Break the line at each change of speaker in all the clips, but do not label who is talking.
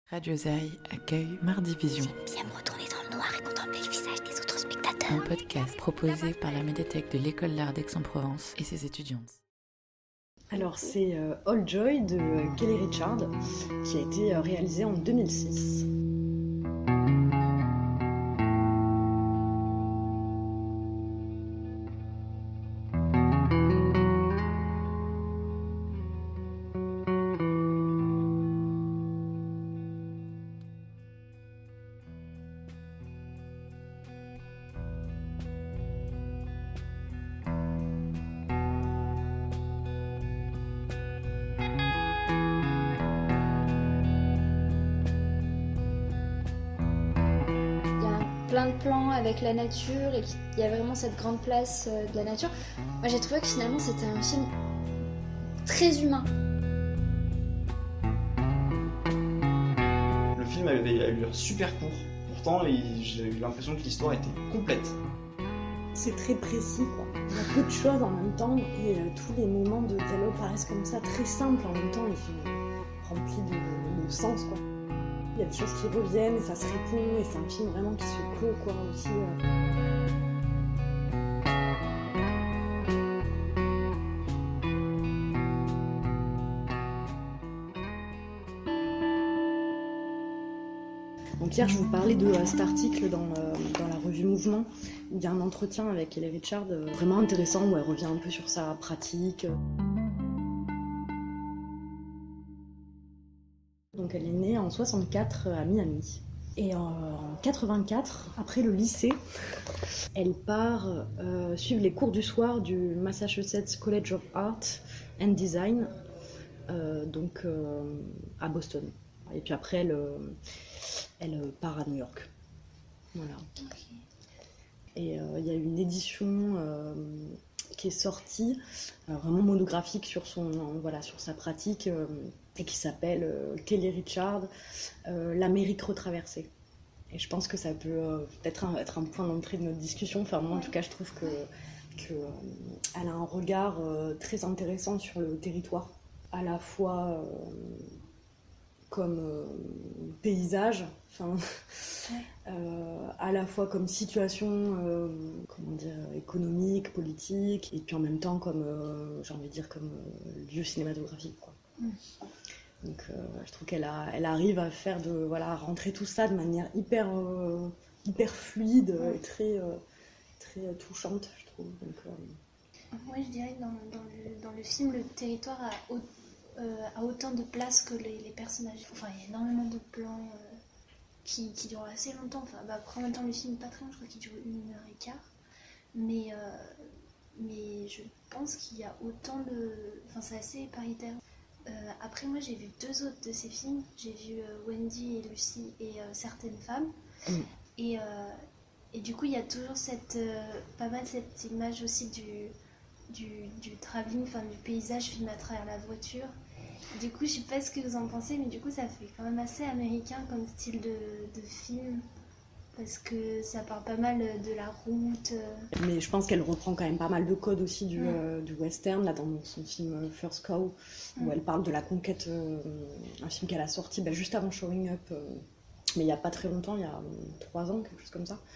Radio Zai accueille Mardi Vision.
J'aime bien me retourner dans le noir et contempler le visage des autres spectateurs.
Un podcast proposé par la médiathèque de l'École d'Art d'Aix-en-Provence et ses étudiantes.
Alors c'est All Joy de Kelly Richard qui a été réalisé en 2006.
Plein de plans avec la nature et il y a vraiment cette grande place de la nature. Moi j'ai trouvé que finalement c'était un film très humain.
Le film avait eu l'air super court, pourtant j'ai eu l'impression que l'histoire était complète.
C'est très précis quoi. Il y a peu de choses en même temps et tous les moments de dialogue paraissent comme ça très simples en même temps ils sont remplis de sens quoi. Il y a des choses qui reviennent et ça se répond et c'est un film vraiment qui se clôt quoi aussi. Donc hier je vous parlais de cet article dans la revue Mouvement où il y a un entretien avec Kelly Richard vraiment intéressant où elle revient un peu sur sa pratique. Donc elle est née en 64 à Miami. Et en 84, après le lycée, elle part suivre les cours du soir du Massachusetts College of Art and Design, à Boston. Et puis après, elle part à New York. Voilà. Okay. Et il y a une édition qui est sortie, vraiment monographique sur sa pratique. Et qui s'appelle Kelly Richard, l'Amérique retraversée. Et je pense que ça peut peut-être être un point d'entrée de notre discussion. Enfin, moi, en tout cas, je trouve qu'elle a un regard très intéressant sur le territoire, à la fois comme paysage, à la fois comme situation économique, politique, et puis en même temps comme, comme lieu cinématographique, quoi. Donc je trouve qu'elle arrive à faire à rentrer tout ça de manière hyper fluide et très touchante, je trouve. Donc,
Moi je dirais que dans le film, le territoire a autant de place que les personnages. Enfin, il y a énormément de plans qui durent assez longtemps. Enfin, en même temps, le film n'est pas très long, je crois qu'il dure 1h15. Mais je pense qu'il y a autant de... Enfin, c'est assez paritaire. Après, moi, j'ai vu 2 autres de ces films. J'ai vu Wendy et Lucy et Certaines femmes. Et du coup, il y a toujours pas mal cette image aussi du travelling, enfin du paysage filmé à travers la voiture. Du coup, je sais pas ce que vous en pensez, mais du coup, ça fait quand même assez américain comme style de film. Parce que ça parle pas mal de la route.
Mais je pense qu'elle reprend quand même pas mal de codes aussi du western, là, dans son film First Cow, où elle parle de la conquête, un film qu'elle a sorti juste avant Showing Up, mais il n'y a pas très longtemps, il y a 3 ans, quelque chose comme ça.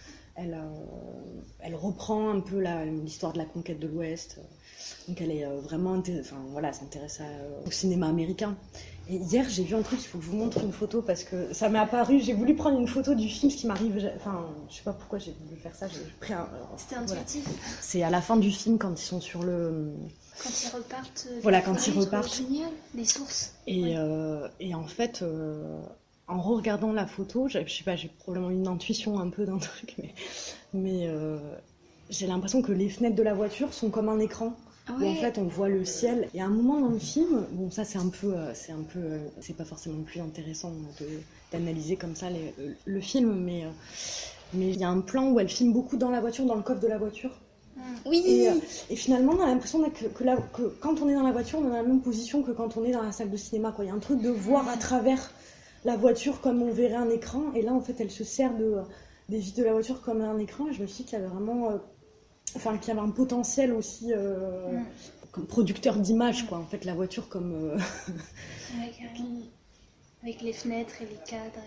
Elle reprend un peu l'histoire de la conquête de l'Ouest. Donc elle est vraiment s'intéresse au cinéma américain. Et hier j'ai vu un truc, il faut que je vous montre une photo parce que ça m'est apparu, j'ai voulu prendre une photo du film, ce qui m'arrive, je sais pas pourquoi j'ai voulu faire ça, j'ai pris
C'était intuitif.
Voilà. C'est à la fin du film quand ils sont sur le...
Quand ils repartent.
Quand ils repartent.
Génial, les sources.
Et en fait... En regardant la photo, je sais pas, j'ai probablement une intuition un peu d'un truc, mais j'ai l'impression que les fenêtres de la voiture sont comme un écran. Ouais. Où en fait on voit le ciel. Et à un moment dans le film, bon ça c'est pas forcément le plus intéressant d'analyser comme ça le film, mais il y a un plan où elle filme beaucoup dans la voiture, dans le coffre de la voiture.
Oui.
Et finalement on a l'impression que quand on est dans la voiture, on est dans la même position que quand on est dans la salle de cinéma, quoi. Il y a un truc de voir à travers la voiture comme on verrait un écran, et là en fait elle se sert des vitres de la voiture comme un écran, et je me suis dit qu'il y avait vraiment qu'il y avait un potentiel aussi comme producteur d'images, quoi, en fait la voiture comme
avec les fenêtres et les cadres.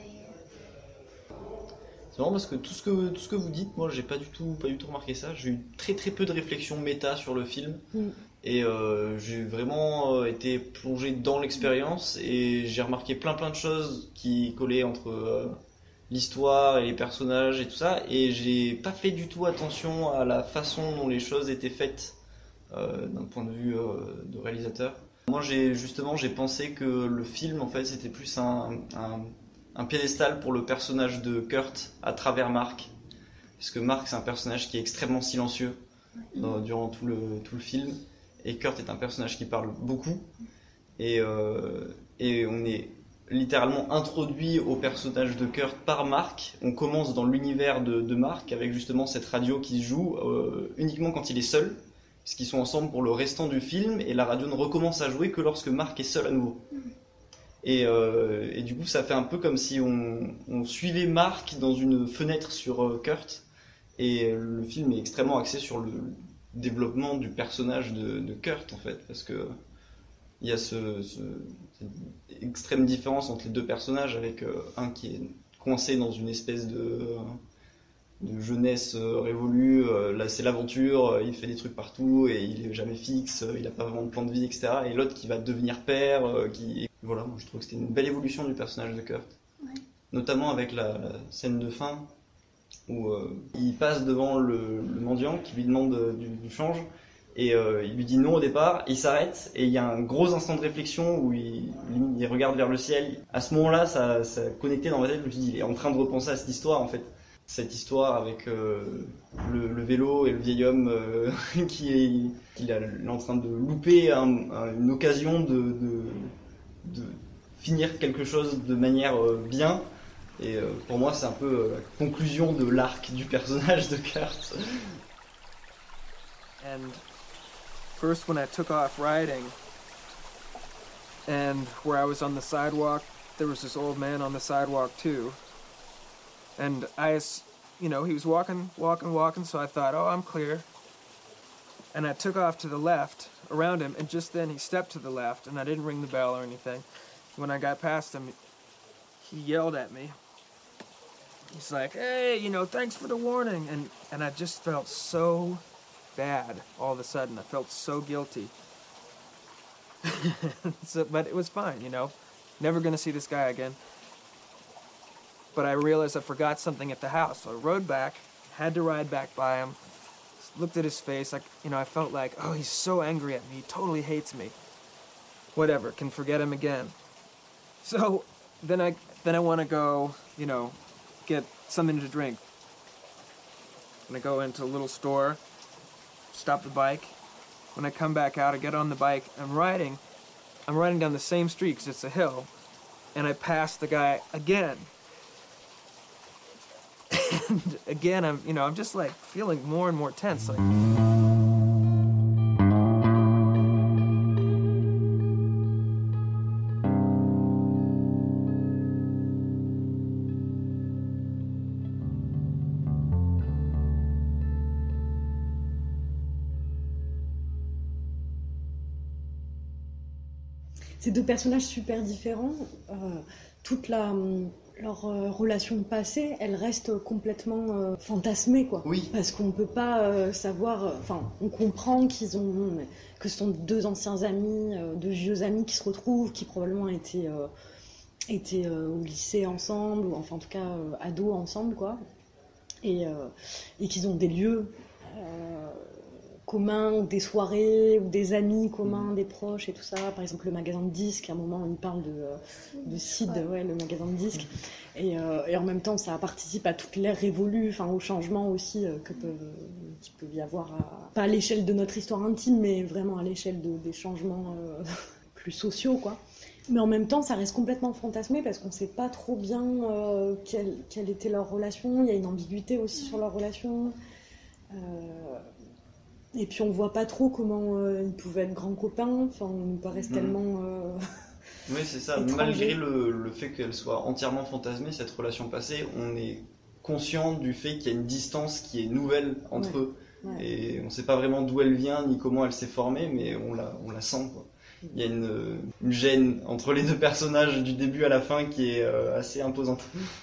C'est marrant parce que tout ce que vous dites, moi j'ai pas du tout remarqué ça. J'ai eu très très peu de réflexion méta sur le film et j'ai vraiment été plongé dans l'expérience et j'ai remarqué plein de choses qui collaient entre l'histoire et les personnages et tout ça, et j'ai pas fait du tout attention à la façon dont les choses étaient faites d'un point de vue de réalisateur. Moi j'ai pensé que le film en fait c'était plus un piédestal pour le personnage de Kurt à travers Mark, parce que Mark c'est un personnage qui est extrêmement silencieux durant tout le film, et Kurt est un personnage qui parle beaucoup, et on est littéralement introduit au personnage de Kurt par Mark. On commence dans l'univers de Mark avec justement cette radio qui se joue uniquement quand il est seul, puisqu'ils sont ensemble pour le restant du film, et la radio ne recommence à jouer que lorsque Mark est seul à nouveau. Et du coup ça fait un peu comme si on suivait Mark dans une fenêtre sur Kurt, et le film est extrêmement axé sur le développement du personnage de Kurt en fait, parce que il y a cette extrême différence entre les deux personnages, avec un qui est coincé dans une espèce de jeunesse révolue, là c'est l'aventure, il fait des trucs partout et il est jamais fixe, il a pas vraiment de plan de vie, etc. Et l'autre qui va devenir père, voilà, moi je trouve que c'était une belle évolution du personnage de Kurt. Ouais. Notamment avec la scène de fin où il passe devant le mendiant qui lui demande du change, et il lui dit non au départ, il s'arrête et il y a un gros instant de réflexion où il regarde vers le ciel. À ce moment-là, ça connectait dans ma tête, je me suis dit il est en train de repenser à cette histoire en fait. Cette histoire avec le vélo et le vieil homme qui est en train de louper une occasion de finir quelque chose de manière bien. Et pour moi, c'est un peu la conclusion de l'arc du personnage de Kurt.
And first when I took off riding, and where I was on the sidewalk, there was this old man on the sidewalk too. And he was walking, so I thought, oh, I'm clear. And I took off to the left around him, and just then he stepped to the left, and I didn't ring the bell or anything. When I got past him, he yelled at me. He's like, hey, thanks for the warning. And I just felt so bad all of a sudden. I felt so guilty. But it was fine, Never gonna see this guy again. But I realized I forgot something at the house. So I rode back, had to ride back by him, looked at his face, I felt like, oh, he's so angry at me, he totally hates me. Whatever, can forget him again. So then I want to go, get something to drink. And I go into a little store, stop the bike. When I come back out, I get on the bike, I'm riding down the same street because it's a hill, and I pass the guy again. And again, I'm just like feeling more and more tense. Like,
Ces deux personnages super différents, toute leur relation passée, elle reste complètement fantasmée, quoi.
Oui.
Parce qu'on peut pas savoir. On comprend que ce sont deux anciens amis, deux vieux amis qui se retrouvent, qui probablement étaient au lycée ensemble, ou enfin en tout cas ados ensemble, quoi. Et qu'ils ont des lieux communs, des soirées, ou des amis communs, des proches et tout ça. Par exemple, le magasin de disques, à un moment, il parle de Sid, ouais, le magasin de disques. Et en même temps, ça participe à toute l'ère révolue, au changement aussi qu'il peut y avoir, pas à l'échelle de notre histoire intime, mais vraiment à l'échelle des changements plus sociaux, quoi. Mais en même temps, ça reste complètement fantasmé parce qu'on ne sait pas trop bien quelle était leur relation. Il y a une ambiguïté aussi sur leur relation. Et puis on voit pas trop comment ils pouvaient être grands copains, ils nous paraissent tellement...
Oui, c'est ça,
étrangers.
Malgré le fait qu'elle soit entièrement fantasmée, cette relation passée, on est conscient du fait qu'il y a une distance qui est nouvelle entre eux. Ouais. Et on sait pas vraiment d'où elle vient, ni comment elle s'est formée, mais on la sent, quoi. Il y a une gêne entre les deux personnages du début à la fin qui est assez imposante.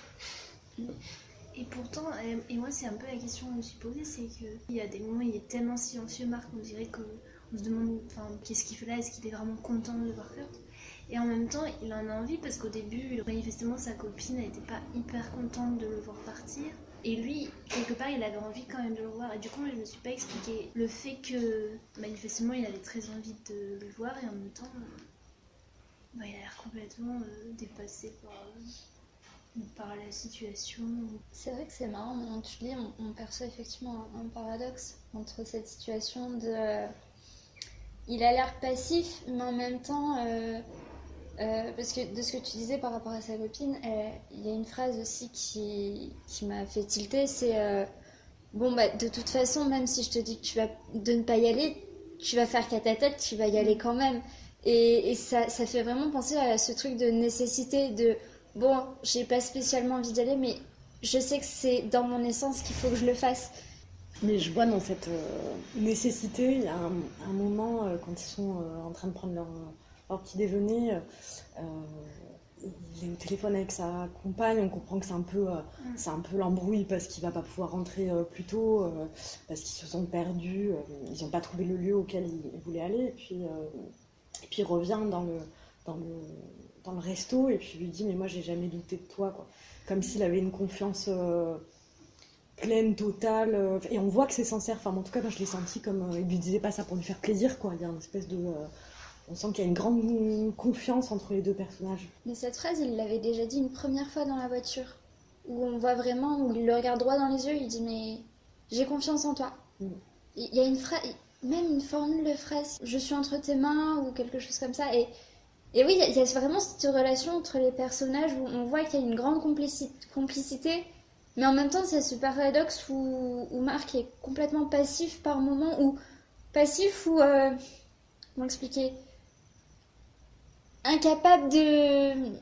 Et pourtant, et moi c'est un peu la question que je me suis posée, c'est qu'il y a des moments où il est tellement silencieux, Marc, on dirait qu'on se demande qu'est-ce qu'il fait là, est-ce qu'il est vraiment content de voir Kurt. Et en même temps, il en a envie parce qu'au début, manifestement, sa copine n'était pas hyper contente de le voir partir. Et lui, quelque part, il avait envie quand même de le voir. Et du coup, je me suis pas expliqué le fait que, manifestement, il avait très envie de le voir et en même temps, il a l'air complètement dépassé par la situation.
C'est vrai que c'est marrant, maintenant que tu lis, on perçoit effectivement un paradoxe entre cette situation de... il a l'air passif, mais en même temps... parce que de ce que tu disais par rapport à sa copine, il y a une phrase aussi qui m'a fait tilter, c'est bon bah de toute façon, même si je te dis que de ne pas y aller, tu vas faire qu'à ta tête, tu vas y aller quand même. Et ça fait vraiment penser à ce truc de nécessité, de bon, j'ai pas spécialement envie d'y aller, mais je sais que c'est dans mon essence qu'il faut que je le fasse.
Mais je vois dans cette nécessité, il y a un moment quand ils sont en train de prendre leur petit déjeuner, il est au téléphone avec sa compagne, on comprend que c'est un peu l'embrouille parce qu'il va pas pouvoir rentrer plus tôt, parce qu'ils se sont perdus, ils n'ont pas trouvé le lieu auquel ils voulaient aller, et puis il revient dans le resto et puis il lui dit mais moi j'ai jamais douté de toi, quoi. Comme s'il avait une confiance pleine, totale, et on voit que c'est sincère, enfin en tout cas moi je l'ai senti comme il lui disait pas ça pour lui faire plaisir, quoi. Il y a une espèce de on sent qu'il y a une grande confiance entre les deux personnages.
Mais cette phrase, il l'avait déjà dit une première fois dans la voiture, où on voit vraiment, où il le regarde droit dans les yeux, il dit mais j'ai confiance en toi. Il y a une phrase, même une formule de phrase, je suis entre tes mains ou quelque chose comme ça. Et oui, il y a vraiment cette relation entre les personnages où on voit qu'il y a une grande complicité, mais en même temps c'est ce paradoxe où Marc est complètement passif par moments, comment expliquer, incapable de...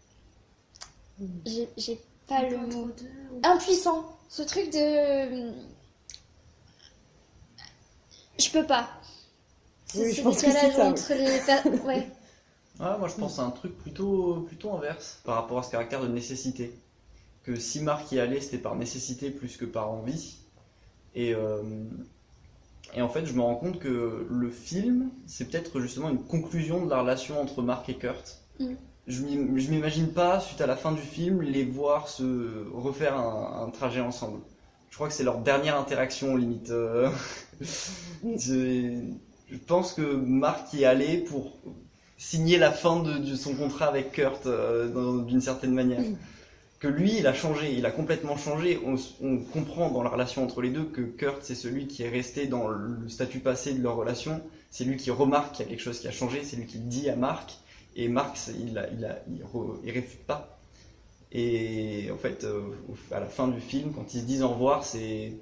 J'ai pas le mot. Impuissant. Ce truc de... Je peux pas.
Oui, je pense que c'est ça.
Entre les... ouais.
Ah, moi je pense à un truc plutôt inverse par rapport à ce caractère de nécessité. Que si Marc y allait, c'était par nécessité plus que par envie. Et en fait, je me rends compte que le film, c'est peut-être justement une conclusion de la relation entre Marc et Kurt. Je m'imagine pas, suite à la fin du film, les voir se refaire un trajet ensemble. Je crois que c'est leur dernière interaction, limite. Je pense que Marc y allait pour signer la fin de son contrat avec Kurt, d'une certaine manière. Que lui, il a changé, il a complètement changé. On comprend dans la relation entre les deux que Kurt, c'est celui qui est resté dans le statut passé de leur relation. C'est lui qui remarque qu'il y a quelque chose qui a changé, c'est lui qui le dit à Marc. Et Marc, il réfute pas. Et en fait, à la fin du film, quand ils se disent au revoir, c'est...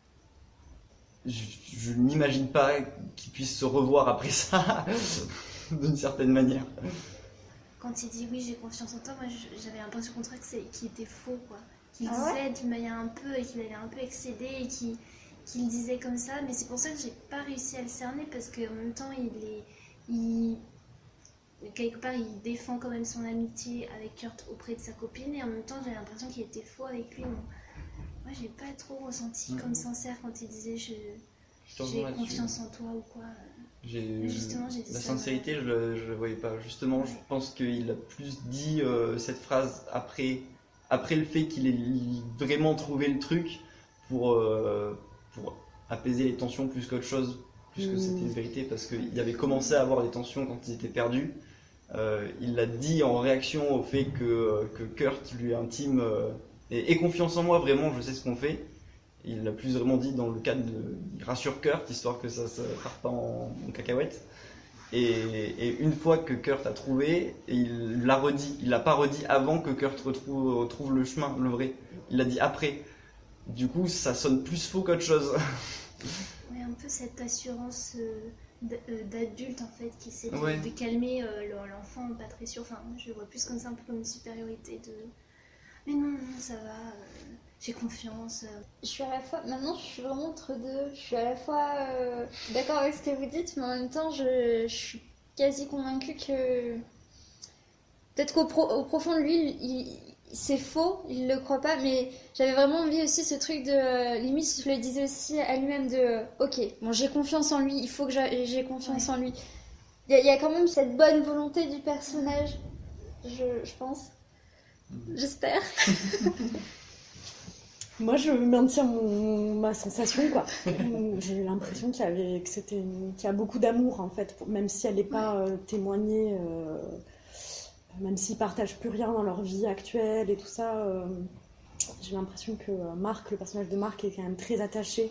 Je n'imagine pas qu'ils puissent se revoir après ça, d'une certaine manière.
Quand il dit oui, j'ai confiance en toi, moi j'avais l'impression au contraire qu'il était faux, quoi. Qu'il disait d'une manière un peu, et qu'il avait un peu excédé, et qu'il disait comme ça, mais c'est pour ça que j'ai pas réussi à le cerner, parce qu'en même temps, quelque part, il défend quand même son amitié avec Kurt auprès de sa copine, et en même temps, j'avais l'impression qu'il était faux avec lui. Moi, j'ai pas trop ressenti comme sincère quand il disait j'ai confiance en toi ou quoi. Justement, j'ai dit
la
ça,
sincérité, je le voyais pas. Justement, je pense qu'il a plus dit cette phrase après le fait qu'il ait vraiment trouvé le truc pour apaiser les tensions plus qu'autre chose, plus que c'était une vérité, parce qu'il avait commencé à avoir des tensions quand ils étaient perdus. Il l'a dit en réaction au fait que Kurt lui intime et confiance en moi, vraiment, je sais ce qu'on fait. Il l'a plus vraiment dit dans le cadre de... Il rassure Kurt, histoire que ça ne parte pas en cacahuète. Et une fois que Kurt a trouvé, il l'a redit. Il l'a pas redit avant que Kurt retrouve le chemin, le vrai. Il l'a dit après. Du coup, ça sonne plus faux qu'autre chose.
Ouais, un peu cette assurance d'adulte, en fait, qui essaie de calmer l'enfant pas très sûr. Enfin, je le vois plus comme ça, un peu comme une supériorité de... Mais non, ça va... J'ai confiance.
Je suis à la fois... Maintenant, je suis vraiment entre deux. Je suis à la fois d'accord avec ce que vous dites, mais en même temps, je suis quasi convaincue que peut-être au profond de lui, c'est faux, il le croit pas, mais j'avais vraiment envie aussi ce truc de limite, je le disais aussi à lui-même de ok, bon j'ai confiance en lui, il faut que j'ai confiance en lui. Il y a quand même cette bonne volonté du personnage, je pense. J'espère.
Moi, je maintiens ma sensation, quoi. J'ai eu l'impression qu'il y a beaucoup d'amour, en fait, même si elle n'est pas témoignée, même s'ils partagent plus rien dans leur vie actuelle et tout ça. J'ai l'impression que Mark, le personnage de Mark, est quand même très attaché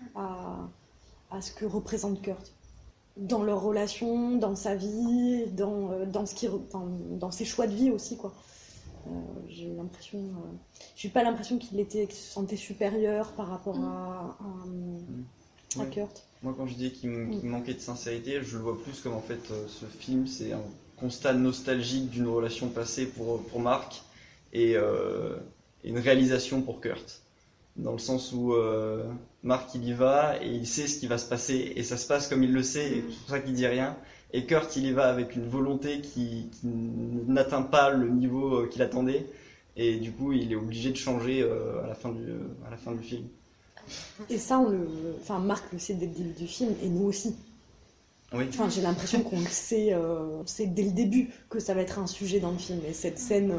à ce que représente Kurt. Dans leur relation, dans sa vie, dans ses choix de vie aussi, quoi. J'ai pas l'impression qu'il se sentait supérieur par rapport à Kurt.
Moi, quand je dis qu'il me manquait de sincérité, je le vois plus comme en fait ce film, c'est un constat nostalgique d'une relation passée pour Mark et une réalisation pour Kurt. Dans le sens où Mark il y va et il sait ce qui va se passer et ça se passe comme il le sait et c'est pour ça qu'il dit rien. Et Kurt il y va avec une volonté qui n'atteint pas le niveau qu'il attendait et du coup il est obligé de changer à la fin du film.
Et ça Mark le sait dès le début du film et nous aussi.
Oui.
Enfin, j'ai l'impression qu'on le sait, c'est dès le début que ça va être un sujet dans le film. Et cette scène,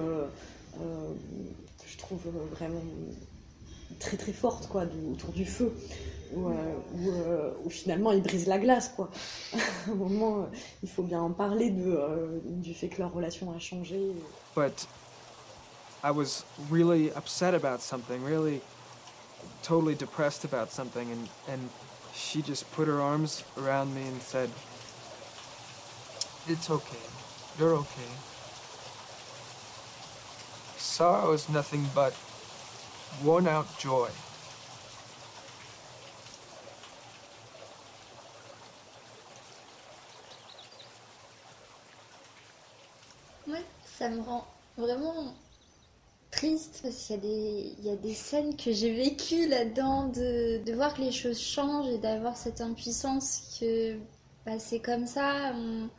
je trouve vraiment très très forte, quoi, autour du feu, où finalement il brise la glace, quoi. À un moment, il faut bien en parler du fait que leur relation a changé.
But I was really upset about something, really totally depressed about something, and she just put her arms around me and said, "It's okay. You're okay. Sorrow is nothing but worn-out joy."
Ouais, ça me rend vraiment triste parce qu'il y a des scènes que j'ai vécues là-dedans, de voir que les choses changent et d'avoir cette impuissance que c'est comme ça,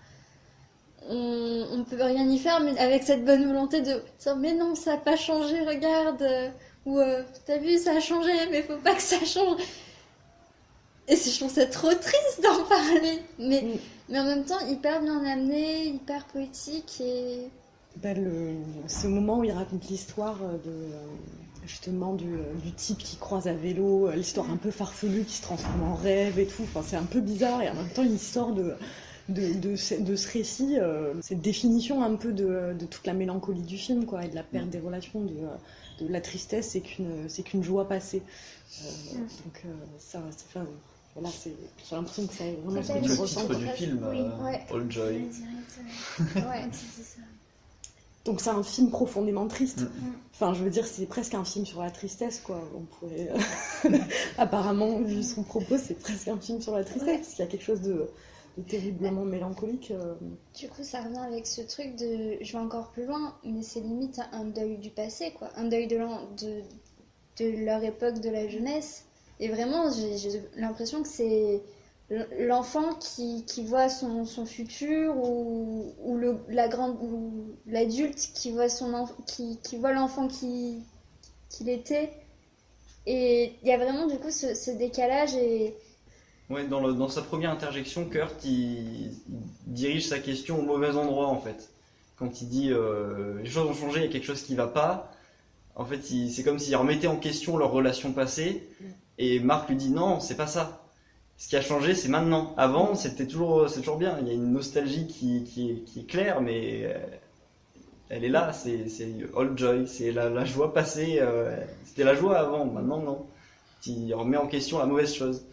on peut rien y faire, mais avec cette bonne volonté de dire mais non, ça n'a pas changé, regarde, ou t'as vu, ça a changé, mais faut pas que ça change. Et je trouve ça trop triste d'en parler, mais en même temps hyper bien amené, hyper poétique et...
ce moment où il raconte l'histoire justement du type qui croise à vélo, l'histoire un peu farfelue qui se transforme en rêve et tout, enfin, c'est un peu bizarre et en même temps il sort de ce récit, cette définition un peu de toute la mélancolie du film, quoi, et de la perte des relations, de la tristesse, c'est qu'une joie passée. Donc ça, c'est pas... Voilà, j'ai l'impression que c'est vraiment ce que tu ressens.
C'est le titre du film, All Joy.
Ouais.
Donc c'est un film profondément triste. Enfin, je veux dire, c'est presque un film sur la tristesse, quoi. On pourrait... Apparemment, vu son propos, c'est presque un film sur la tristesse, parce qu'il y a quelque chose de terriblement mélancolique.
Du coup, ça revient avec ce truc de... Je vais encore plus loin, mais c'est limite un deuil du passé, quoi. Un deuil de leur époque, de la jeunesse. Et vraiment, j'ai l'impression que c'est l'enfant qui voit son futur ou l'adulte qui voit qui voit l'enfant qu'il était. Et il y a vraiment du coup ce décalage et...
Ouais, dans sa première interjection, Kurt il dirige sa question au mauvais endroit en fait. Quand il dit les choses ont changé, il y a quelque chose qui va pas. En fait, c'est comme s'il remettait en question leur relation passée. Et Mark lui dit non, c'est pas ça. Ce qui a changé, c'est maintenant. Avant, c'est toujours bien. Il y a une nostalgie qui est claire, mais elle est là. C'est all joy, c'est la joie passée. C'était la joie avant, maintenant non. Il remet en question la mauvaise chose.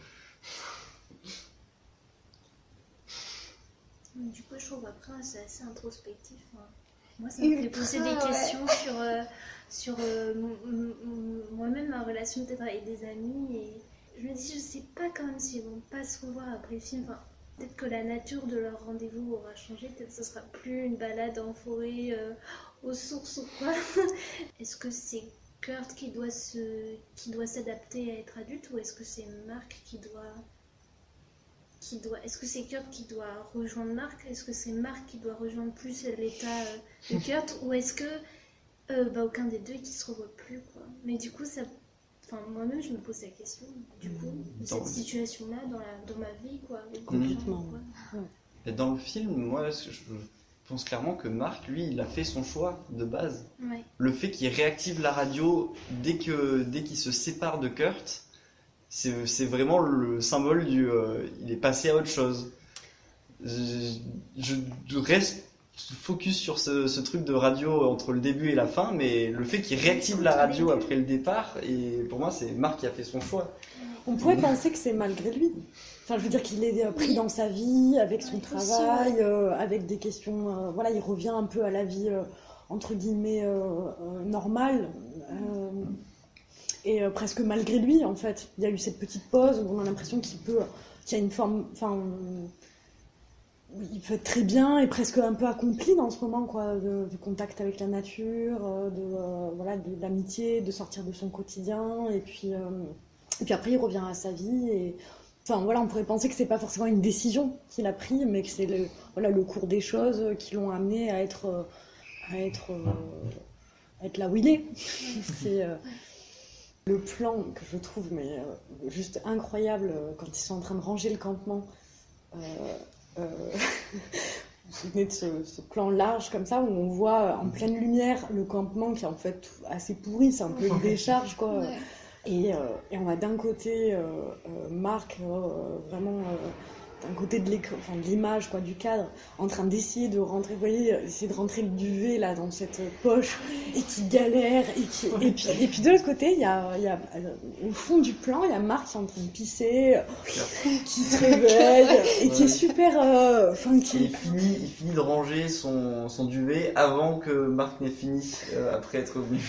Du coup, je trouve après c'est assez introspectif. Moi, ça me fait poser des questions sur moi-même, ma relation peut-être avec des amis. Et je me dis, je sais pas quand même s'ils vont pas se revoir après le film. Enfin, peut-être que la nature de leur rendez-vous aura changé. Peut-être que ce sera plus une balade en forêt aux sources ou quoi. Est-ce que c'est Kurt qui doit s'adapter à être adulte ou est-ce que c'est Mark qui doit Est-ce que c'est Kurt qui doit rejoindre Mark? Est-ce que c'est Mark qui doit rejoindre plus l'état de Kurt? Ou est-ce que aucun des deux qui se revoit plus, quoi. Mais du coup, ça... Enfin, moi-même, je me pose la question, du coup, de cette situation-là dans ma vie, quoi.
Complètement.
Et dans le film, moi, je pense clairement que Mark, lui, il a fait son choix de base.
Ouais.
Le fait qu'il réactive la radio dès qu'il se sépare de Kurt, c'est vraiment le symbole il est passé à autre chose. Je reste focus sur ce truc de radio entre le début et la fin, mais le fait qu'il réactive la radio après le départ, et pour moi, c'est Mark qui a fait son choix.
On pourrait penser que c'est malgré lui. Enfin, je veux dire qu'il est pris dans sa vie, avec son travail, avec des questions... voilà, il revient un peu à la vie, entre guillemets, normale. Et presque malgré lui, en fait. Il y a eu cette petite pause où on a l'impression qu'il y a une forme... Enfin, il peut être très bien et presque un peu accompli dans ce moment, quoi, du contact avec la nature, de l'amitié, de sortir de son quotidien. Et puis après, il revient à sa vie et... Enfin, voilà, on pourrait penser que c'est pas forcément une décision qu'il a prise, mais que c'est le cours des choses qui l'ont amené à être là où il est. C'est le plan que je trouve juste incroyable quand ils sont en train de ranger le campement. Vous vous souvenez de ce plan large comme ça où on voit en pleine lumière le campement qui est en fait assez pourri, c'est un peu une décharge, quoi. Ouais. Et on a d'un côté Mark, vraiment d'un côté de l'image, quoi, du cadre, en train d'essayer de rentrer, vous voyez, essayer de rentrer le duvet là dans cette poche et qui galère et puis de l'autre côté, il y a au fond du plan, il y a Mark qui est en train de pisser, qui se réveille et qui est super,
il finit de ranger son duvet avant que Mark n'ait fini après être venu.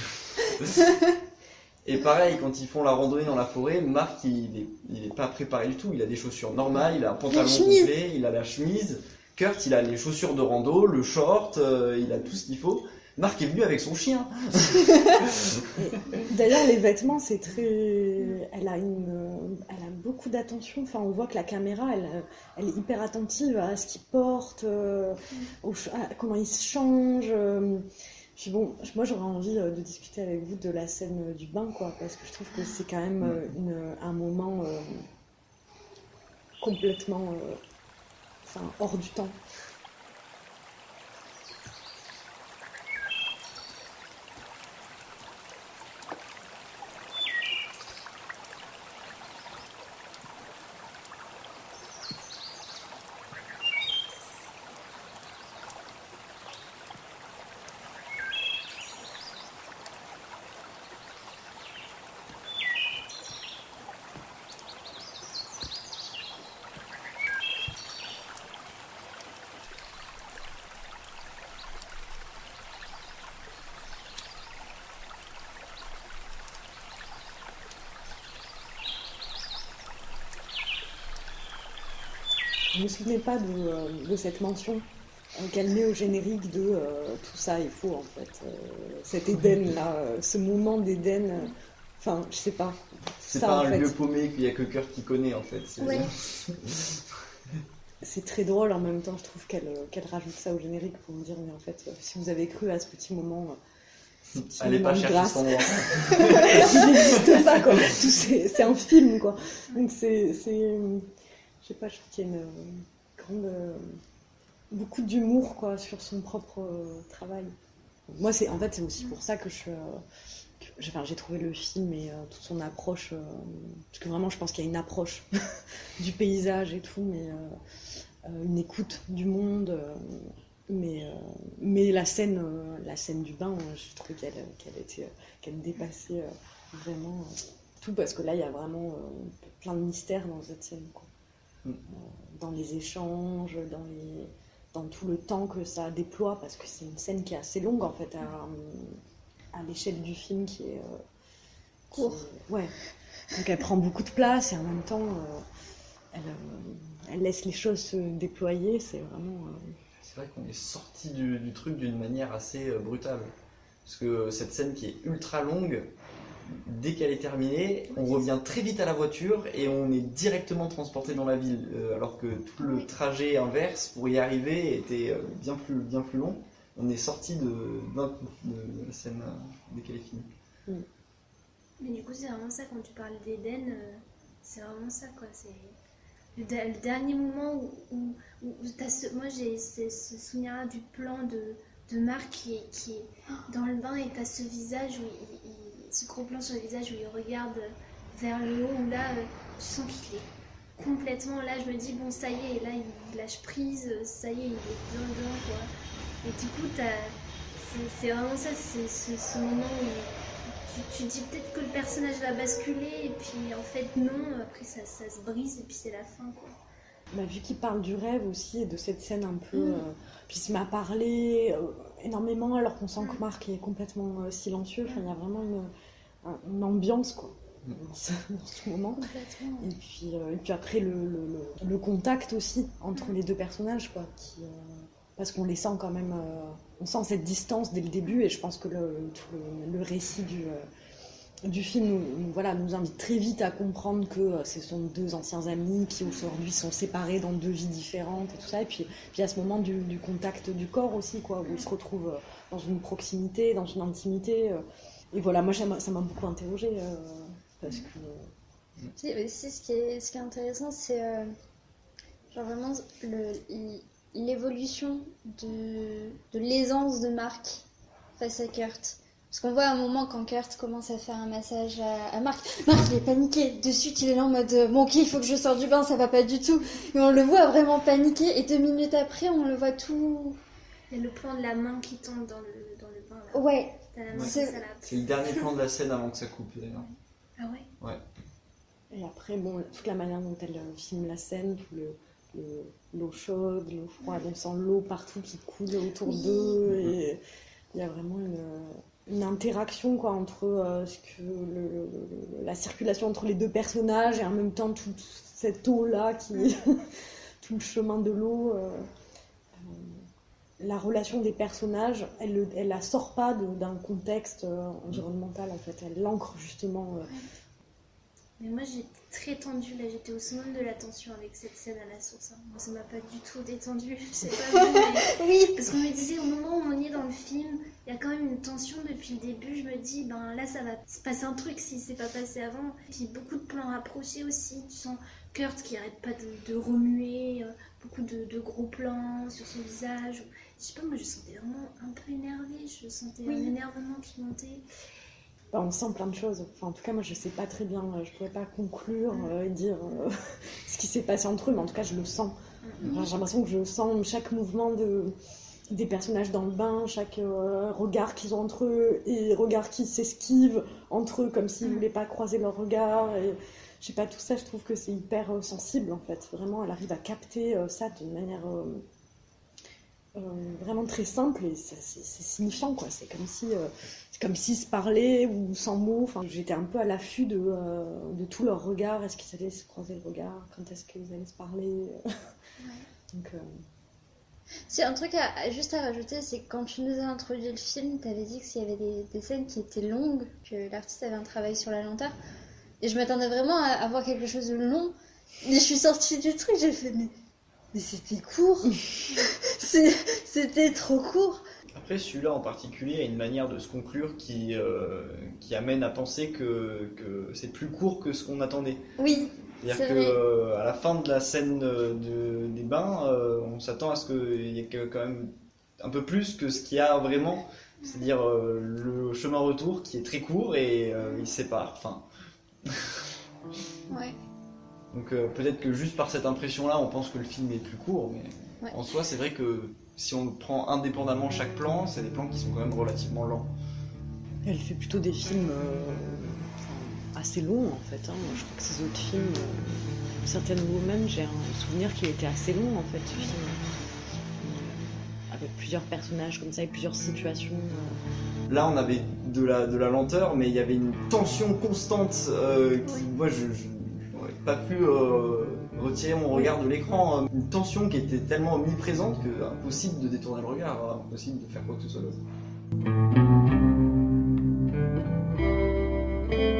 Et pareil, quand ils font la randonnée dans la forêt, Mark, il est pas préparé du tout. Il a des chaussures normales, il a un pantalon complet, il a la chemise. Kurt, il a les chaussures de rando, le short, il a tout ce qu'il faut. Mark est venu avec son chien.
D'ailleurs, les vêtements, c'est très... Elle a beaucoup d'attention. Enfin, on voit que la caméra, elle est hyper attentive à ce qu'il porte, à comment il se change... Puis bon, moi j'aurais envie de discuter avec vous de la scène du bain, quoi, parce que je trouve que c'est quand même un moment complètement hors du temps. Je ne me souvenais pas de cette mention qu'elle met au générique de tout ça est faux, en fait. Cet Éden là, ce moment d'Éden, enfin, je sais pas.
C'est ça, pas un lieu paumé qu'il y a que Kurt qui connaît, en fait.
Ouais.
C'est très drôle en même temps, je trouve qu'elle rajoute ça au générique pour me dire, mais en fait, si vous avez cru à ce petit moment.
Allez pas chercher son nom.
Il n'existe pas, quoi. C'est un film, quoi. Donc c'est je sais pas, je trouve qu'il y a une grande... beaucoup d'humour, quoi, sur son propre travail. Moi, c'est aussi pour ça que j'ai trouvé le film et toute son approche... parce que vraiment, je pense qu'il y a une approche du paysage et tout, mais une écoute du monde... mais la scène du bain, je trouvais qu'elle dépassait vraiment tout, parce que là, il y a vraiment plein de mystères dans cette scène, quoi. Dans les échanges, dans tout le temps que ça déploie, parce que c'est une scène qui est assez longue, en fait, à l'échelle du film, qui est court. Ouais. Donc elle prend beaucoup de place, et en même temps, elle laisse les choses se déployer, c'est vraiment...
C'est vrai qu'on est sorti du truc d'une manière assez brutale. Parce que cette scène qui est ultra longue, dès qu'elle est terminée, on revient très vite à la voiture et on est directement transporté dans la ville, alors que tout le trajet inverse pour y arriver était bien plus long. On est sorti d'un coup de la scène dès qu'elle est finie.
Mais du coup, c'est vraiment ça, quand tu parles d'Éden, c'est vraiment ça, quoi. C'est le dernier moment où t'as moi j'ai ce souvenir-là du plan de Marc qui est dans le bain, et t'as ce visage, ce gros plan sur le visage où il regarde vers le haut, où là, tu sens qu'il est complètement... Là, je me dis, bon, ça y est, là, il lâche prise, ça y est, il est bien dedans, quoi. Et du coup, c'est vraiment ça, c'est ce moment où tu dis peut-être que le personnage va basculer, et puis en fait non, après ça se brise, et puis c'est la fin, quoi.
Bah, vu qu'il parle du rêve aussi, et de cette scène un peu... puis il m'a parlé énormément, alors qu'on sent que Marc est complètement silencieux, enfin, il y a vraiment une ambiance, quoi. Dans ce moment. Et puis après le contact aussi entre les deux personnages, quoi, parce qu'on les sent quand même, on sent cette distance dès le début, et je pense que le récit du film nous invite très vite à comprendre que ce sont deux anciens amis qui aujourd'hui sont séparés dans deux vies différentes et tout ça, et puis à ce moment du contact du corps aussi, quoi, où ils se retrouvent dans une proximité, dans une intimité, et voilà, moi ça m'a beaucoup interrogée, parce que...
Puis aussi, ce qui est intéressant, c'est genre vraiment l'évolution de l'aisance de Marc face à Kurt. Parce qu'on voit à un moment, quand Kurt commence à faire un massage à Marc, il est paniqué. De suite, il est là en mode bon, ok, il faut que je sorte du bain, ça va pas du tout. Et on le voit vraiment paniqué. Et 2 minutes après, on le voit tout.
Il y a le plan de la main qui tombe dans le bain, là.
Ouais.
C'est le dernier plan de la scène avant que ça coupe, d'ailleurs.
Ah ouais?
Ouais.
Et après, bon, toute la manière dont elle filme la scène, tout l'eau chaude, l'eau froide, on sent l'eau partout qui coule autour d'eux, et il y a vraiment une interaction, quoi, entre la circulation entre les deux personnages, et en même temps toute cette eau-là, tout le chemin de l'eau. La relation des personnages, elle la sort pas d'un contexte environnemental, en fait, elle l'ancre justement.
Mais moi j'étais très tendue, là, j'étais au summum de la tension avec cette scène à la source. Moi ça m'a pas du tout détendue, je sais pas vous, mais...
Oui.
Parce qu'on me disait, au moment où on est dans le film, il y a quand même une tension depuis le début, je me dis, ben là ça va se passer un truc si c'est pas passé avant. Puis beaucoup de plans rapprochés aussi, tu sens Kurt qui arrête pas de remuer, beaucoup de gros plans sur son visage. Je sais pas, moi je sentais vraiment un peu énervée, je sentais un énervement qui montait.
On sent plein de choses. Enfin, en tout cas, moi, je sais pas très bien. Je pourrais pas conclure et dire ce qui s'est passé entre eux, mais en tout cas, je le sens. Enfin, j'ai l'impression que je sens chaque mouvement des personnages dans le bain, chaque regard qu'ils ont entre eux, et regards qui s'esquivent entre eux, comme s'ils voulaient pas croiser leurs regards. Et je sais pas, tout ça, je trouve que c'est hyper sensible, en fait. Vraiment, elle arrive à capter ça d'une manière... vraiment très simple, et c'est signifiant, quoi. C'est comme s'ils se parlaient ou sans mots. Enfin, j'étais un peu à l'affût de tous leurs regards. Est-ce qu'ils allaient se croiser le regard? Quand est-ce qu'ils allaient se parler? Donc,
C'est un truc juste à rajouter, c'est que quand tu nous as introduit le film, tu avais dit qu'il y avait des scènes qui étaient longues, que l'artiste avait un travail sur la lenteur, et je m'attendais vraiment à voir quelque chose de long, mais je suis sortie du truc, j'ai fait mais c'était court. C'était trop court.
Après, celui-là en particulier a une manière de se conclure qui amène à penser que c'est plus court que ce qu'on attendait.
Oui,
c'est-à-dire qu'à la fin de la scène des bains, on s'attend à ce qu'il y ait quand même un peu plus que ce qu'il y a vraiment. C'est-à-dire le chemin retour qui est très court et il se sépare. Enfin...
Ouais.
Donc peut-être que juste par cette impression-là, on pense que le film est plus court, mais en soi, c'est vrai que si on prend indépendamment chaque plan, c'est des plans qui sont quand même relativement lents.
Elle fait plutôt des films assez longs, en fait. Hein. Je crois que ces autres films, Certain Women, j'ai un souvenir qu'il était assez long, en fait, ce film. Avec plusieurs personnages comme ça, et plusieurs situations.
Là, on avait de la lenteur, mais il y avait une tension constante moi, je n'aurais pas pu retirer mon regard de l'écran. Une tension qui était tellement omniprésente que impossible de détourner le regard, impossible de faire quoi que ce soit d'autre.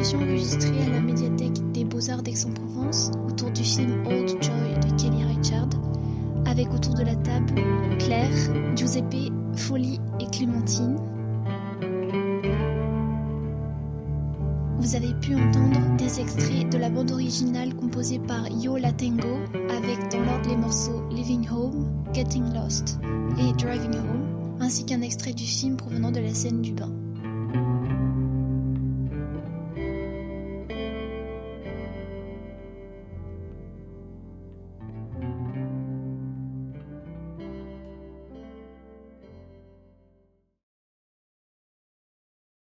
session enregistrée à la médiathèque des Beaux-Arts d'Aix-en-Provence autour du film Old Joy de Kelly Reichardt, avec autour de la table Claire, Giuseppe, Folly et Clémentine. Vous avez pu entendre des extraits de la bande originale composée par Yo La Tengo, avec dans l'ordre les morceaux Living Home, Getting Lost et Driving Home, ainsi qu'un extrait du film provenant de la scène du bain.